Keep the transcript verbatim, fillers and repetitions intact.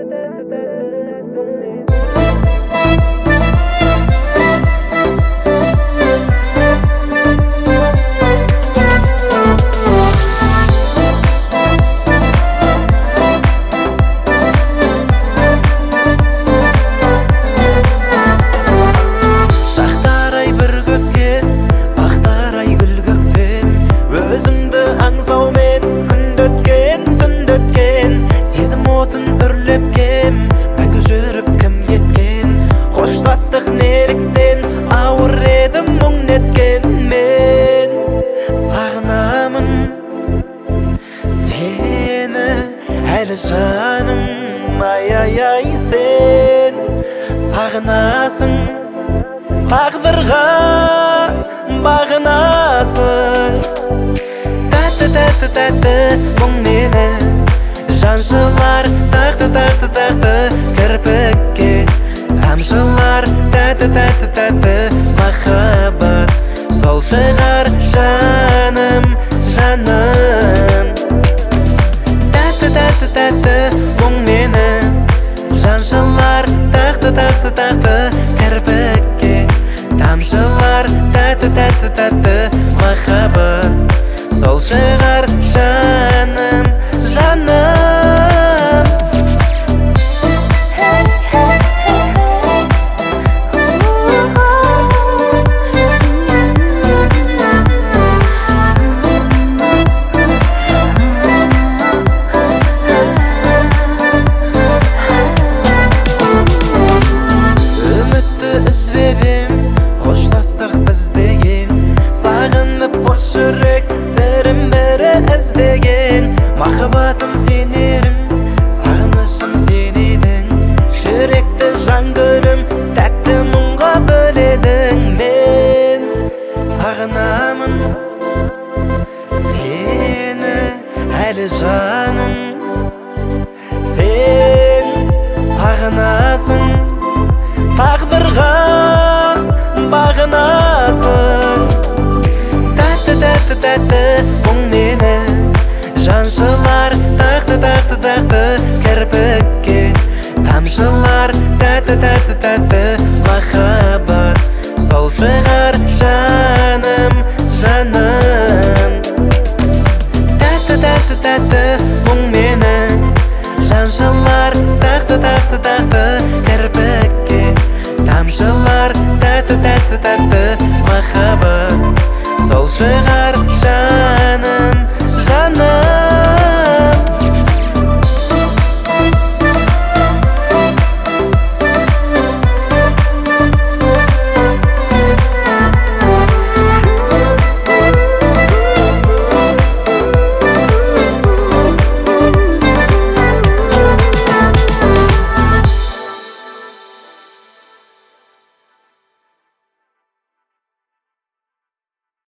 аңсаумен күнді өткен, түнді өткен, сезім отын үрлепкен, мәңгі жүріп кім кеткен, қоштастық неліктен, ауыр еді мұң неткен. Мен сағынамын сені әлі жаным, ай-ай-ай, сен сағынасың, тағдырға бағынасың. Тәтті-тәтті мұң мені жаншылар, тақты-тақты-тақты кірпікке тамшылар. Тәтті-тәтті-тәтті махаббат сол шығар жаным, жаным. Тәтті-тәтті-тәтті мұң мені жаншылар, тақты-тақты-тақты кірпікке тамшылар. Тәтті-тәтті-тәтті махаббат сол шығар жаным, жаным. Үмітті үзбебем, қоштастық біз деген, сағынып қос жүрек бірін-бірі іздеген. Махаббатым сенерім, сағынышым сен едің, жүректі жан гүлім, тәтті мұңға бөледің. Мен сағынамын сені әлі жаным, сен сағынасың, тағдырға бағынасың. Тәтті-тәтті мұң мені жаншылар, тақты-тақты-тақты кірпікке тамшылар. Тәтті-тәтті-тәтті